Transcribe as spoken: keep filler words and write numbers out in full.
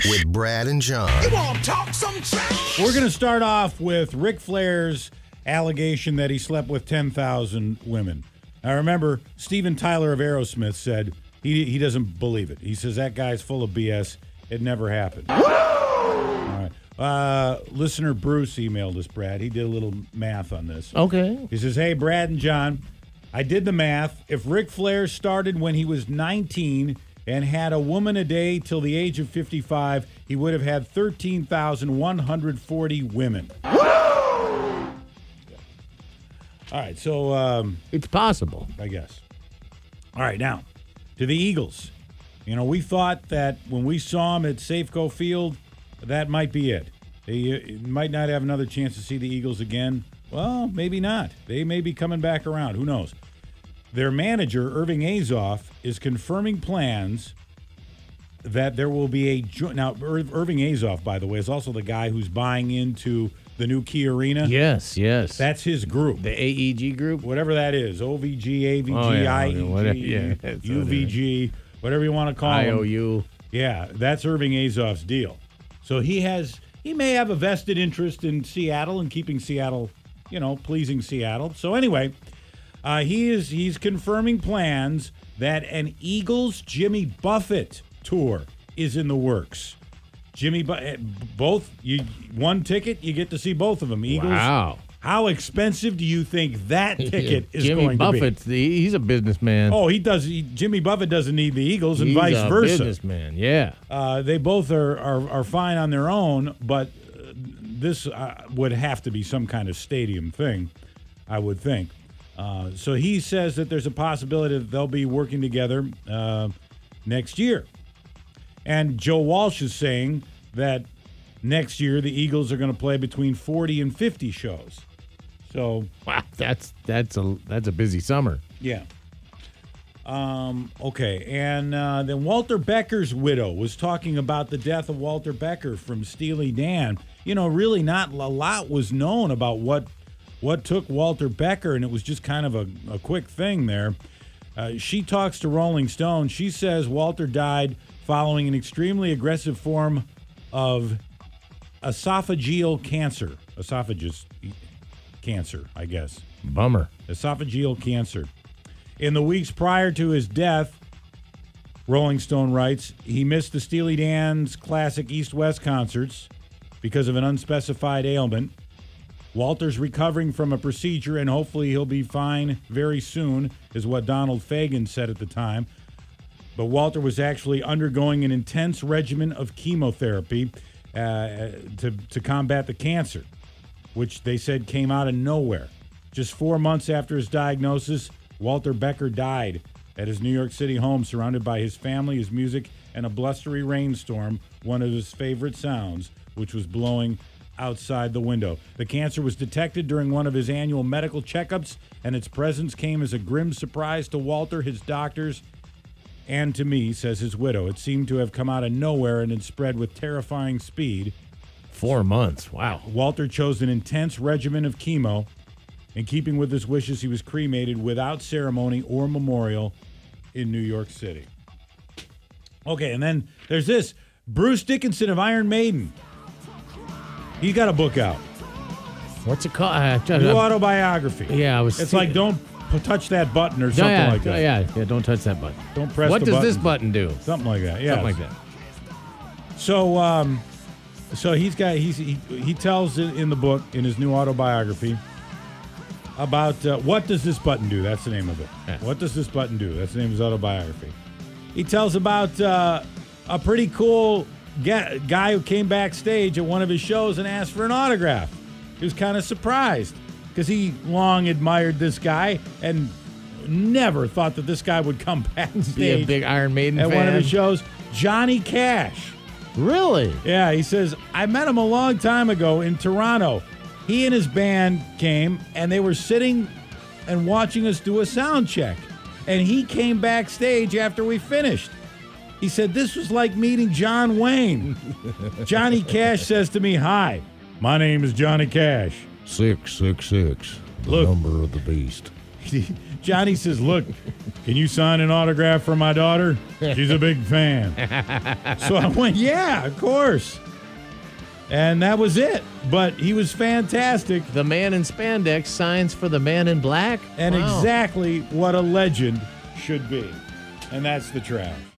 trash with Brad and John. You want to talk some trash? We're going to start off with Ric Flair's allegation that he slept with ten thousand women. Now, remember, Steven Tyler of Aerosmith said he he doesn't believe it. He says that guy's full of B S. It never happened. All right. Uh, listener Bruce emailed us, Brad. He did a little math on this. Okay. He says, hey, Brad and John, I did the math. If Ric Flair started when he was nineteen and had a woman a day till the age of fifty-five, he would have had thirteen thousand one hundred forty women. All right, so... Um, it's possible. I guess. All right, now, to the Eagles. You know, we thought that when we saw them at Safeco Field, that might be it. They uh, might not have another chance to see the Eagles again. Well, maybe not. They may be coming back around. Who knows? Their manager, Irving Azoff, is confirming plans that there will be a joint. Now, Ir- Irving Azoff, by the way, is also the guy who's buying into the new Key Arena. Yes, yes. That's his group. The A E G group? Whatever that is. O V G, A V G, oh, yeah, I E G, whatever, yeah, U V G, whatever you want to call it. I O U. Yeah, that's Irving Azoff's deal. So he has, he may have a vested interest in Seattle and keeping Seattle, you know, pleasing Seattle. So anyway, uh, he is he's confirming plans that an Eagles Jimmy Buffett tour is in the works. Jimmy, Bu- both you one ticket, you get to see both of them. Eagles. Wow. How expensive do you think that ticket is Jimmy going Buffett's to be? The, he's a businessman. Oh, he does. He, Jimmy Buffett doesn't need the Eagles, and he's vice a versa. Businessman, yeah. Uh, they both are, are are fine on their own, but uh, this uh, would have to be some kind of stadium thing, I would think. Uh, so he says that there's a possibility that they'll be working together uh, next year. And Joe Walsh is saying that next year the Eagles are going to play between forty and fifty shows. So wow, that's that's a that's a busy summer. Yeah. Um, okay, and uh, then Walter Becker's widow was talking about the death of Walter Becker from Steely Dan. You know, really not a lot was known about what what took Walter Becker, and it was just kind of a, a quick thing there. Uh, she talks to Rolling Stone. She says Walter died following an extremely aggressive form of esophageal cancer. Esophagus cancer, I guess. Bummer. Esophageal cancer. In the weeks prior to his death, Rolling Stone writes, he missed the Steely Dan's classic East-West concerts because of an unspecified ailment. Walter's recovering from a procedure, and hopefully he'll be fine very soon, is what Donald Fagen said at the time. But Walter was actually undergoing an intense regimen of chemotherapy uh, to, to combat the cancer, which they said came out of nowhere. Just four months after his diagnosis, Walter Becker died at his New York City home, surrounded by his family, his music, and a blustery rainstorm, one of his favorite sounds, which was blowing outside the window. The cancer was detected during one of his annual medical checkups, and its presence came as a grim surprise to Walter, his doctors, and to me, says his widow. It seemed to have come out of nowhere and had spread with terrifying speed. Four months, wow. Walter chose an intense regimen of chemo. In keeping with his wishes, he was cremated without ceremony or memorial in New York City. Okay, and then there's this. Bruce Dickinson of Iron Maiden. He's got a book out. What's it called? Uh, New autobiography. Yeah, I was. It's like don't p- touch that button or something yeah, like that. Yeah, yeah, don't touch that button. Don't press what the does button. this button do? Something like that. Yeah, Something like that. So, um, so he's got he's he, he tells in, in the book in his new autobiography about uh, what does this button do? That's the name of it. Yeah. What does this button do? That's the name of his autobiography. He tells about uh, a pretty cool ga- guy who came backstage at one of his shows and asked for an autograph. He was kind of surprised because he long admired this guy and never thought that this guy would come backstage. Be a big Iron Maiden at fan. one of his shows. Johnny Cash. Really? Yeah, he says, I met him a long time ago in Toronto. He and his band came, and they were sitting and watching us do a sound check. And he came backstage after we finished. He said, this was like meeting John Wayne. Johnny Cash says to me, hi, my name is Johnny Cash. six six six, the Look. number of the beast. Johnny says, look, can you sign an autograph for my daughter? She's a big fan. So I went, yeah, of course. And that was it. But he was fantastic. The man in spandex signs for the man in black. And Wow. exactly what a legend should be. And that's the trash.